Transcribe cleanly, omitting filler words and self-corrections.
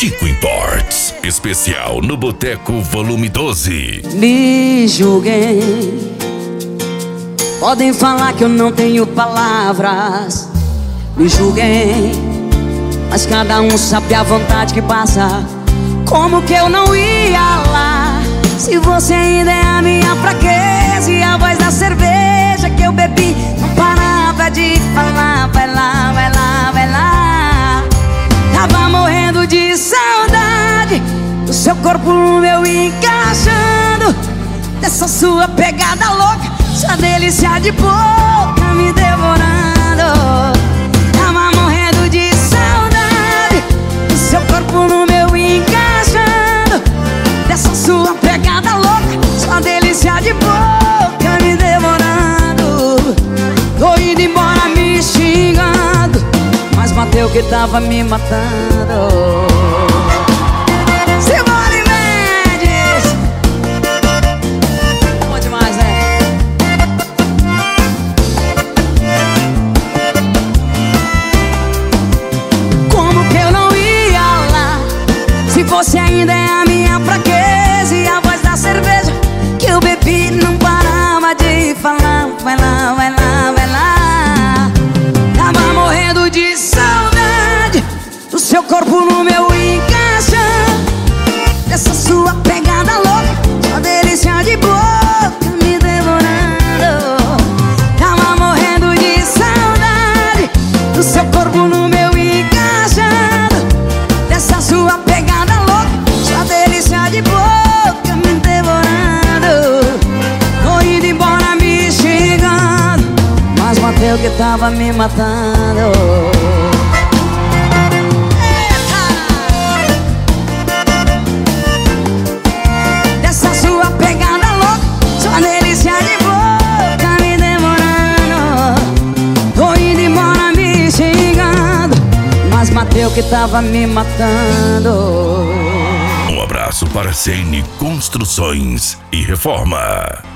Tico Imports, especial no Boteco Volume 12. Me julguem, podem falar que eu não tenho palavras. Me julguem, mas cada um sabe a vontade que passa. Como que eu não ia lá, se você ainda é a minha fraqueza e a voz da cerveja que eu bebi não parava de falar. Vai lá, vai lá, vai lá. Tava morrendo de saudade do seu corpo no meu, encaixando dessa sua pegada louca, sua delícia de boca me devorando. Tava morrendo de saudade do seu corpo no meu, encaixando dessa sua pegada louca, sua delícia de boca me devorando. Tô indo embora me xingando, mas matei o que tava me matando. Simone Mendes, bom demais, né? Como que eu não ia lá, se você ainda é a minha fraqueza e a voz da cerveja que eu bebi não parava de falar. Vai lá, vai lá, vai lá. Tava morrendo de saudade do seu corpo no meu, encaixando dessa sua pegada louca, sua delícia de boca me devorando. Tava morrendo de saudade do seu corpo no meu, encaixando dessa sua pegada louca, sua delícia de boca me devorando. Tô indo embora me xingando, mas matei o que tava me matando. Dessa sua pegada louca, sua delícia de boca me devorando. Tô indo embora me xingando, mas matei o que tava me matando. Um abraço para CN Construções e Reforma.